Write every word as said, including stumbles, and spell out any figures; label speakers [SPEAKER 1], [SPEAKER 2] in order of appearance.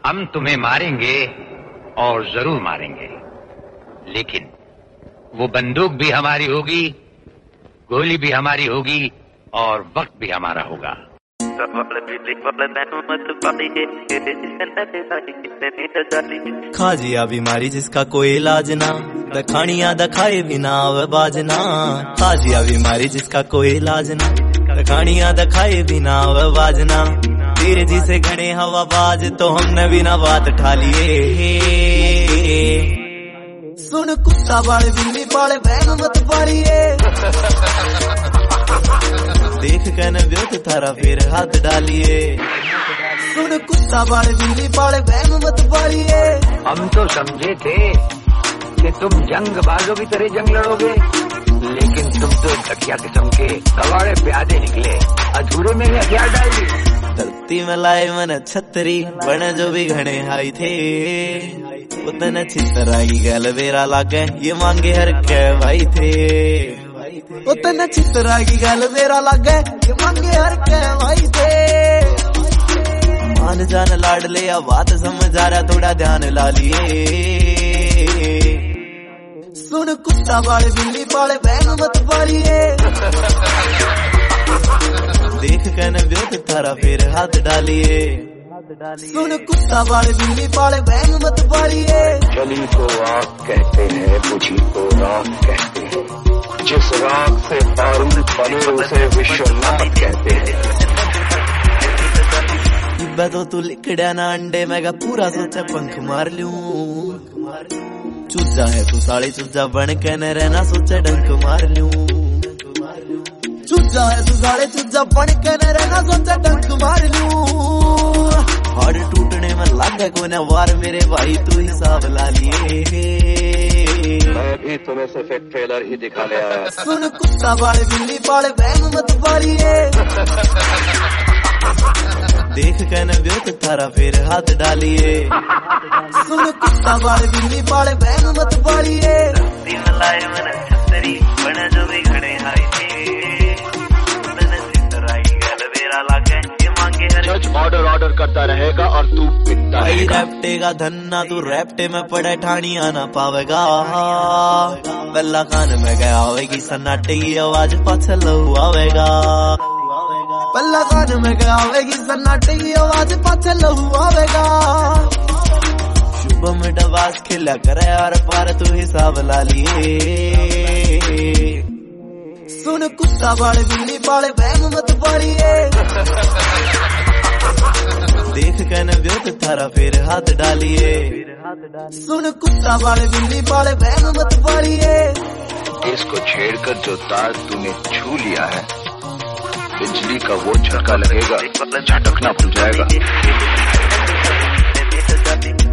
[SPEAKER 1] हम तुम्हें मारेंगे और जरूर मारेंगे, लेकिन वो बंदूक भी हमारी होगी, गोली भी हमारी होगी और वक्त भी हमारा होगा।
[SPEAKER 2] खाजिया बीमारी जिसका कोई इलाज ना, दखानिया दखाए बिना आवे बाजना। खाजिया बीमारी जिसका कोई इलाज ना, दखानिया दखाए बिना आवे बाजना। तेरे जी से घने हवा बाज तो हमने बिना बात ठा लिए। सुन कुत्ता बाड़े बिल्ली बाड़े बैन मत पारिए, देख के न व्योत थारा फिर हाथ डालिए। सुन कुत्ता बाड़े बिल्ली बाड़े बैन मत पारिए।
[SPEAKER 1] हम तो समझे थे कि तुम जंग बाजों की तरह जंग लड़ोगे, लेकिन तुम तो ढकिया किस्म के कवाड़े प्यादे निकले। अधूरे में ही हथियार डाल दिए।
[SPEAKER 2] धरती में लाए मन छतरी बने जो भी घने हाई थे, उतने चितराई गैल बेरा लागे ये मांगे हर के भाई थे। उतने चितराई गैल बेरा लागे ये मांगे हर के भाई थे। मान जान लाड ले या बात समझ आ रहा थोड़ा ध्यान ला लिए। सुन कुत्ता बाड़े बिल्ली बाड़े बैन मत पारिए, देख के न व्योत थारा फिर हाथ डालिए। सुन कुत्ता बाड़े बिल्ली बाड़े बैन मत पारिए।
[SPEAKER 3] जली को आग कहते हैं, बुझी को राख कहते हैं। जिस राख से बारूद बने उसे विश्वनाथ कहते हैं।
[SPEAKER 2] इब्बा तो तू लिकड़ा ना अंडे मैं पूरा सोचा पंख मार लूं। चूजा है तू साड़ी चूजा बन के न रहना सोचा डंक मार लूं। चूजा है तू साड़ी चूजा बन के न रहना सोचा डंक मार लूं। हाड़ टूटने में लगा कोई न वार मेरे भाई तू हिसाब ला लिए।
[SPEAKER 3] मैं भी तुम्हें सिर्फ एक ट्रेलर ही दिखा ले आया।
[SPEAKER 2] सुन कुत्ता बाड़े बिल्ली बाड़े बैन मत पारिए, देख के न व्योत थारा फिर हाथ डालिए। सुन कुत्ता बाड़े बिल्ली बाड़े बैन मत पारिए। दिन लाए मन छतरी बने जो भी घड़े हाई थे, उतने चितराई गैल बेरा लागे ये मांगे हर।
[SPEAKER 3] जज ऑर्डर ऑर्डर करता रहेगा और तू पिटता रहेगा।
[SPEAKER 2] रैप्टेगा धन्ना तू रैप्टे में पड़े ठानी आना पावेगा। बल्ला कान में गया होगी सन्नाटे की आवाज पछल आवेगा। बल्ला कान में गया होगी सन्नाटे की आवाज पछल आवेगा। शुभम डबास खिला करे और पार तू हिसाब ला लिए। सुन कुत्ता बाड़े बिल्ली बाड़े बैन मत पारिए, देख के न व्योत थारा फिर हाथ डालिए। सुन कुत्ता बाड़े बिल्ली बाड़े बैन मत पारिए।
[SPEAKER 3] इसको छेड़कर जो तार तूने छू लिया है, बिजली का वो झटका लगेगा, झटकना भूल जाएगा।